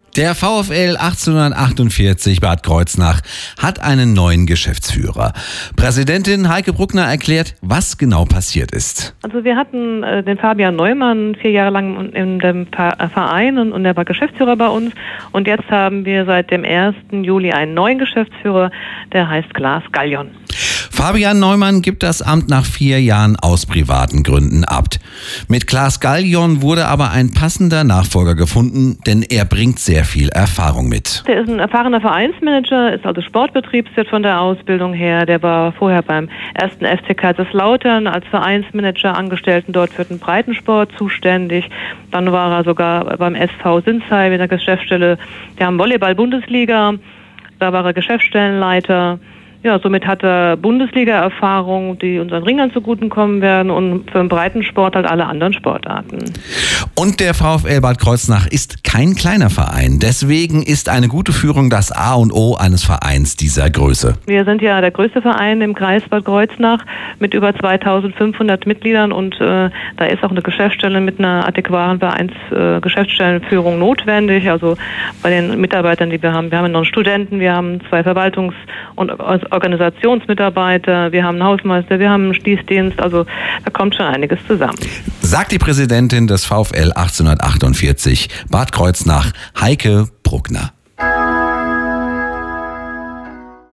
Der VfL 1848 Bad Kreuznach hat einen neuen Geschäftsführer. Präsidentin Heike Bruckner erklärt, was genau passiert ist. Also wir hatten den Fabian Neumann 4 Jahre lang in dem Verein und er war Geschäftsführer bei uns. Und jetzt haben wir seit dem 1. Juli einen neuen Geschäftsführer, der heißt Klaas Gallion. Fabian Neumann gibt das Amt nach 4 Jahren aus privaten Gründen ab. Mit Klaas Gallion wurde aber ein passender Nachfolger gefunden, denn er bringt sehr viel Erfahrung mit. Der ist ein erfahrener Vereinsmanager, ist also Sportbetriebswirt von der Ausbildung her. Der war vorher beim 1. FC Kaiserslautern als Vereinsmanager angestellt und dort für den Breitensport zuständig. Dann war er sogar beim SV Sinsheim in der Geschäftsstelle der Volleyball-Bundesliga. Da war er Geschäftsstellenleiter. Ja, somit hat er Bundesliga-Erfahrung, die unseren Ringern zugutekommen werden und für den Breitensport halt alle anderen Sportarten. Und der VfL Bad Kreuznach ist kein kleiner Verein. Deswegen ist eine gute Führung das A und O eines Vereins dieser Größe. Wir sind ja der größte Verein im Kreis Bad Kreuznach mit über 2500 Mitgliedern und da ist auch eine Geschäftsstelle mit einer adäquaten Geschäftsstellenführung notwendig. Also bei den Mitarbeitern, die wir haben. Wir haben noch einen Studenten, wir haben 2 Verwaltungs- und Organisationsmitarbeiter, wir haben einen Hausmeister, wir haben einen Schließdienst, also da kommt schon einiges zusammen. Sagt die Präsidentin des VfL 1848 Bad Kreuznach, Heike Bruckner.